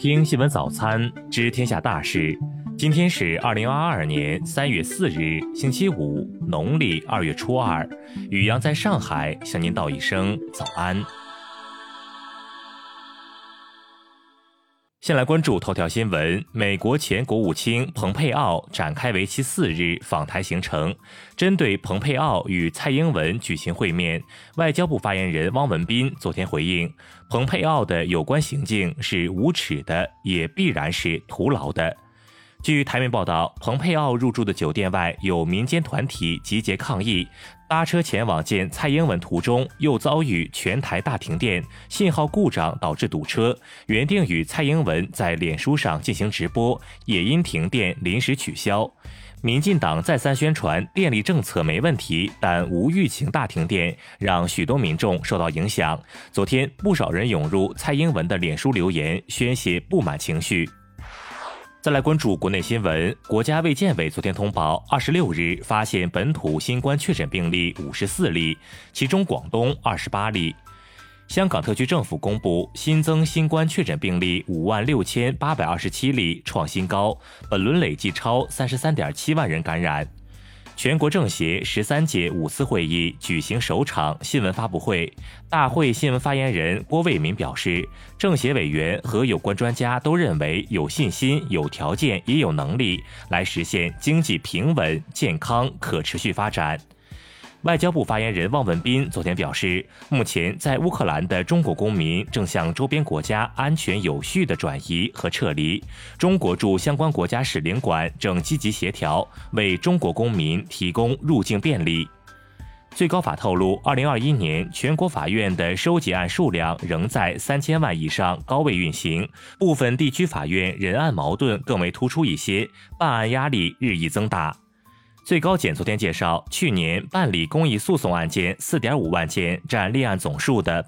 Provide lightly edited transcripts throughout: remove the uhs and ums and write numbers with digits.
听新闻早餐，知天下大事。今天是2022年3月4日，星期五，农历2月初2。宇阳在上海向您道一声早安。先来关注头条新闻。美国前国务卿蓬佩奥展开为期4日访台行程。针对蓬佩奥与蔡英文举行会面，外交部发言人汪文斌昨天回应，蓬佩奥的有关行径是无耻的，也必然是徒劳的。据台媒报道，蓬佩奥入住的酒店外有民间团体集结抗议，搭车前往见蔡英文途中又遭遇全台大停电，信号故障导致堵车，原定与蔡英文在脸书上进行直播，也因停电临时取消。民进党再三宣传电力政策没问题，但无预警大停电，让许多民众受到影响。昨天不少人涌入蔡英文的脸书留言，宣泄不满情绪。再来关注国内新闻，国家卫健委昨天通报，26日发现本土新冠确诊病例54例，其中广东28例。香港特区政府公布新增新冠确诊病例56827例，创新高，本轮累计超33.7万人感染。全国政协13届5次会议举行首场新闻发布会，大会新闻发言人郭卫民表示，政协委员和有关专家都认为有信心、有条件也有能力来实现经济平稳、健康、可持续发展。外交部发言人汪文斌昨天表示，目前在乌克兰的中国公民正向周边国家安全有序的转移和撤离，中国驻相关国家使领馆正积极协调，为中国公民提供入境便利。最高法透露，2021年全国法院的收结案数量仍在3000万以上高位运行，部分地区法院人案矛盾更为突出一些，办案压力日益增大。最高检昨天介绍，去年办理公益诉讼案件4.5万件，占立案总数的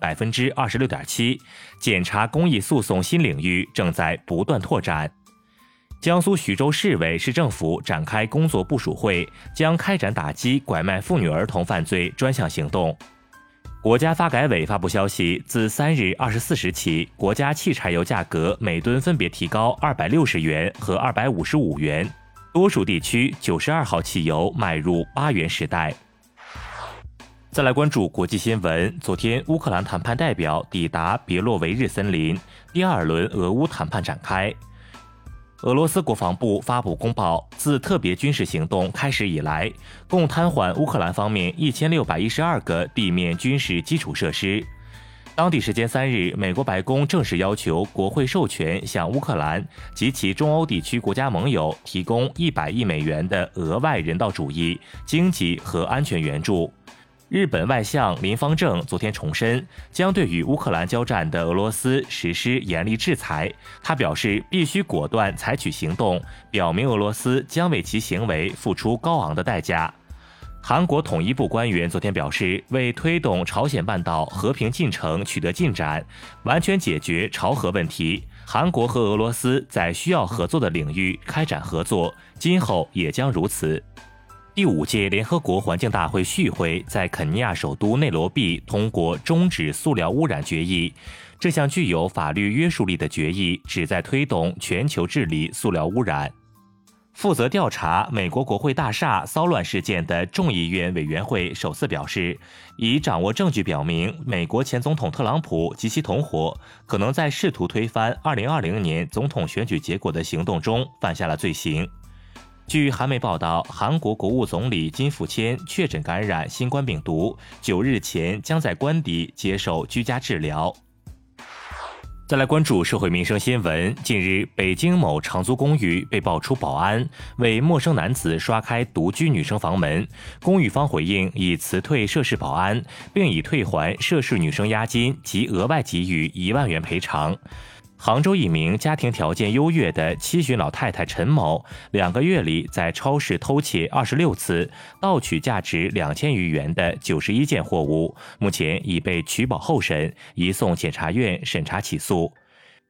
26.7%。检察公益诉讼新领域正在不断拓展。江苏徐州市委市政府展开工作部署会，将开展打击拐卖妇女儿童犯罪专项行动。国家发改委发布消息，自3日24时起，国家汽柴油价格每吨分别提高260元和255元。多数地区92号汽油迈入8元时代。再来关注国际新闻，昨天乌克兰谈判代表抵达别洛维日森林，第2轮俄乌谈判展开。俄罗斯国防部发布公报，自特别军事行动开始以来，共瘫痪乌克兰方面1612个地面军事基础设施。当地时间3日，美国白宫正式要求国会授权向乌克兰及其中欧地区国家盟友提供100亿美元的额外人道主义、经济和安全援助。日本外相林芳正昨天重申，将对与乌克兰交战的俄罗斯实施严厉制裁。他表示，必须果断采取行动，表明俄罗斯将为其行为付出高昂的代价。韩国统一部官员昨天表示，为推动朝鲜半岛和平进程取得进展，完全解决朝核问题，韩国和俄罗斯在需要合作的领域开展合作，今后也将如此。第5届联合国环境大会续会在肯尼亚首都内罗毕通过终止塑料污染决议。这项具有法律约束力的决议旨在推动全球治理塑料污染。负责调查美国国会大厦骚乱事件的众议院委员会首次表示，已掌握证据表明，美国前总统特朗普及其同伙可能在试图推翻2020年总统选举结果的行动中犯下了罪行。据韩媒报道，韩国国务总理金富谦确诊感染新冠病毒，9日前将在官邸接受居家治疗。再来关注社会民生新闻。近日，北京某长租公寓被爆出保安为陌生男子刷开独居女生房门，公寓方回应已辞退涉事保安，并已退还涉事女生押金及额外给予1万元赔偿。杭州一名家庭条件优越的70老太太陈某，2个月里在超市偷窃26次，盗取价值2000余元的91件货物，目前已被取保候审，移送检察院审查起诉。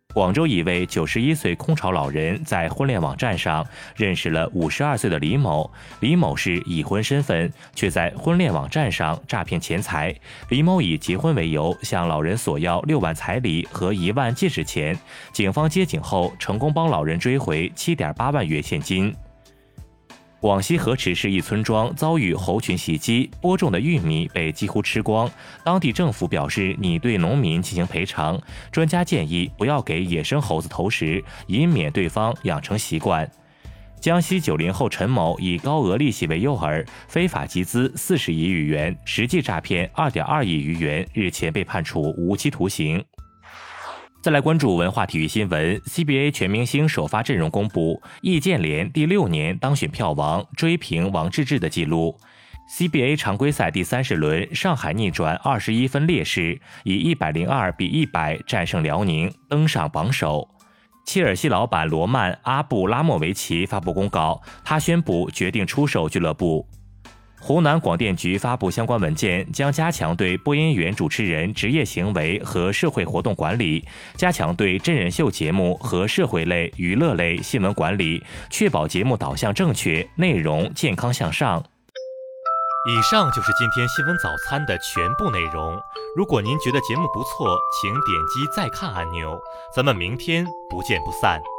广州一位91岁空巢老人在婚恋网站上认识了52岁的李某，李某是已婚身份，却在婚恋网站上诈骗钱财。李某以结婚为由向老人索要6万彩礼和1万戒指钱，警方接警后成功帮老人追回7.8万元现金。广西河池市一村庄遭遇猴群袭击，播种的玉米被几乎吃光。当地政府表示拟对农民进行赔偿。专家建议不要给野生猴子投食，以免对方养成习惯。江西90后陈某以高额利息为诱饵，非法集资40亿余元，实际诈骗2.2亿余元，日前被判处无期徒刑。再来关注文化体育新闻 ，CBA 全明星首发阵容公布，易建联第6年当选票王，追平王治郅的纪录。CBA 常规赛第30轮，上海逆转21分劣势，以102比100战胜辽宁，登上榜首。切尔西老板罗曼·阿布拉莫维奇发布公告，他宣布决定出售俱乐部。湖南广电局发布相关文件，将加强对播音员主持人职业行为和社会活动管理，加强对真人秀节目和社会类、娱乐类新闻管理，确保节目导向正确，内容健康向上。以上就是今天新闻早餐的全部内容。如果您觉得节目不错，请点击再看按钮。咱们明天不见不散。